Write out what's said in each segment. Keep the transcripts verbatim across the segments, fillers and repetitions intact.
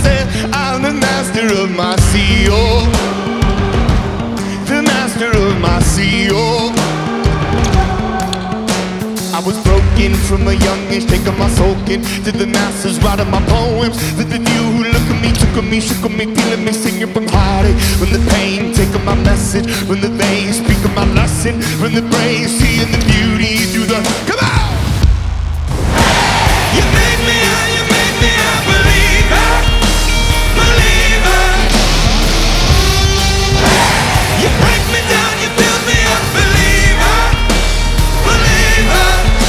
said, I'm the master of my sea, oh, the master of my sea, oh. I was broken from a young age, taking my soaking to the masses, writing my poems. To the few who look at me, took at me, shook at me, feeling me, singing from heartache. From the pain, taking my message. From the vein, speaking my lesson. From the brain, seeing the beauty through the. Come on! You make me, you make me a believer, believer. You break me down, you build me up, believer, believer.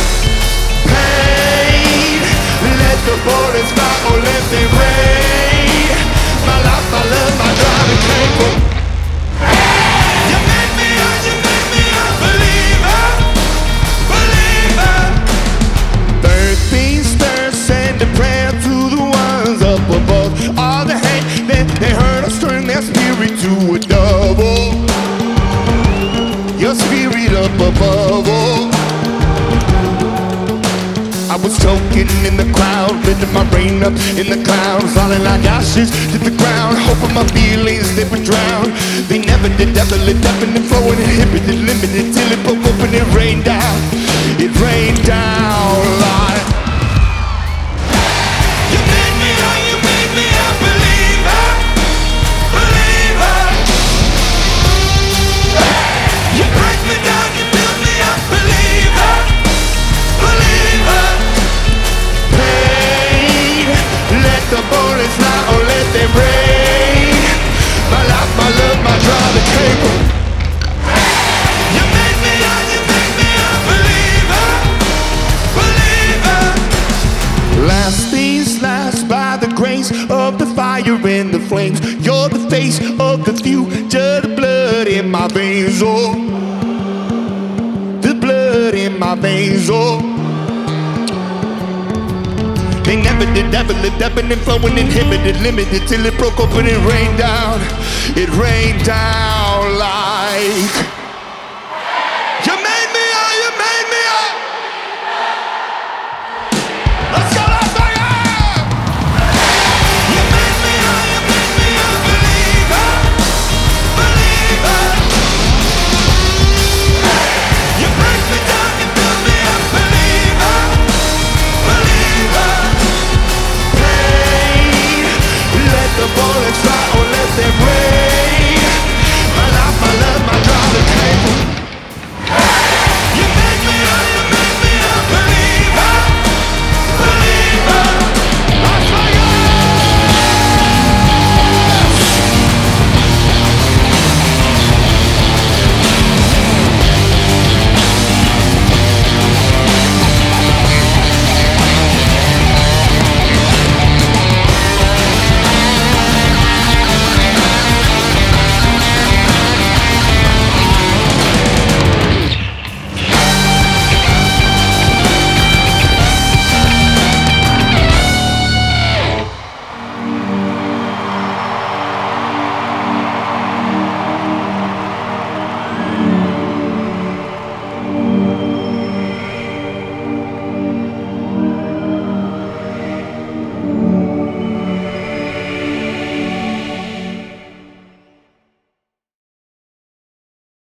Pain, let the bullets fly or let them rain. My life, my love, my drive, it came from. You make me, you make me a believer, believer. Third things first, send a prayer to the ones up above. All the hate that they hurt us, turn their spirit to a double. Your spirit up above, oh. I was choking in the crowd, letting my brain up in the clouds, falling like ashes to the ground, hoping my feelings they would drown. They never did, ever lit up and flowing, inhibited, limited, till it broke open and rained down. It rained down like. You made me, oh, you made me a believer, believer. You break me down, you build me up, believer, believer. Pain, let the bullets fly or let them rain. My life, my love, my drive, the cable. You made me, oh, you made me a believer, believer. Last things last by the grace of the fire and the flames. You're the face of the future, the blood in my veins, oh, the blood in my veins, oh. They never did, ever lived, ebbing and flowing, inhibited, limited, till it broke open and rained down. It rained down like.